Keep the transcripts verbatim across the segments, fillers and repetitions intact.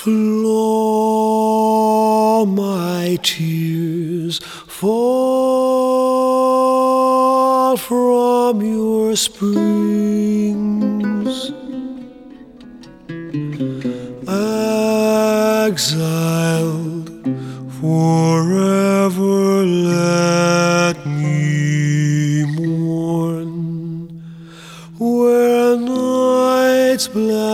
Flow my tears fall from your springs. Exiled forever, let me mourn where night's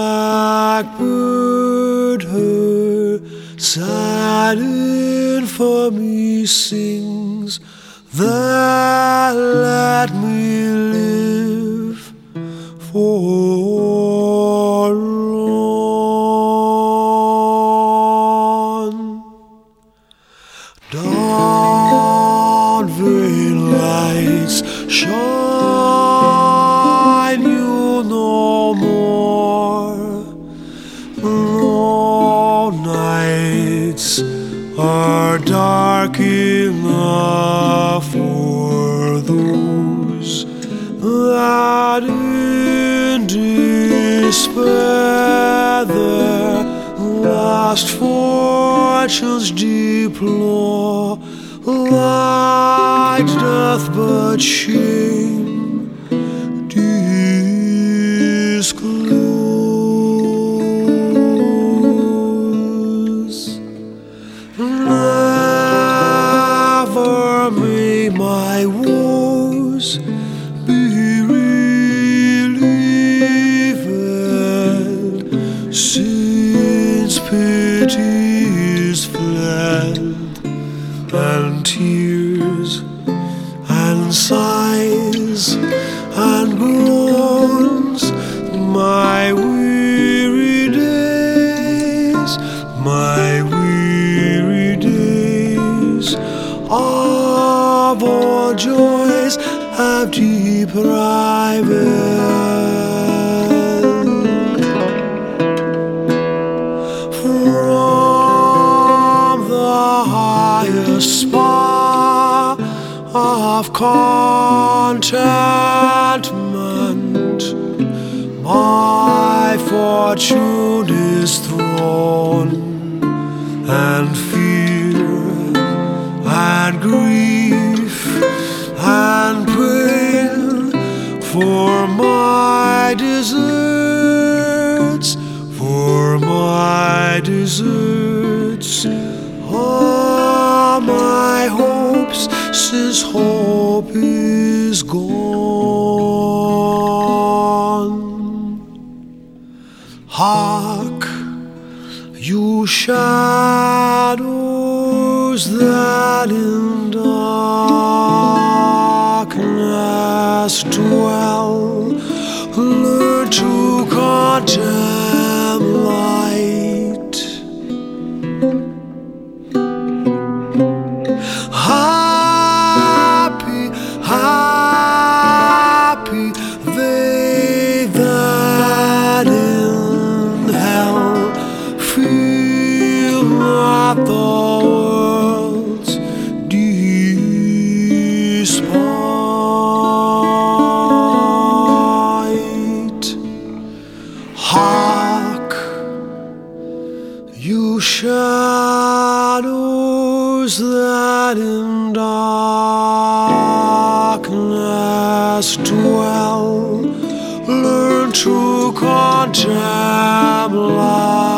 blackbird her sad infamy sings. That let me live forlorn. Dawn veil lights shine you no more. No nights are dark enough for those that in despair their lost fortunes deplore. Light doth but shame disclose. Never may my woes be relieved, since pity is fled, and tears and sighs and groans. My weary days, my weary days of all joys have deprived. From the highest spar of contentment, my fortune is thrown, and fear and grief and pain for my deserts, for my deserts. All my hopes, since hope is gone. Hark, you shadows that in darkness dwell, learn to contemn light. Happy, happy they that in hell feel not the world's despite. Hark, you shadows that in darkness dwell, learn to contemn light.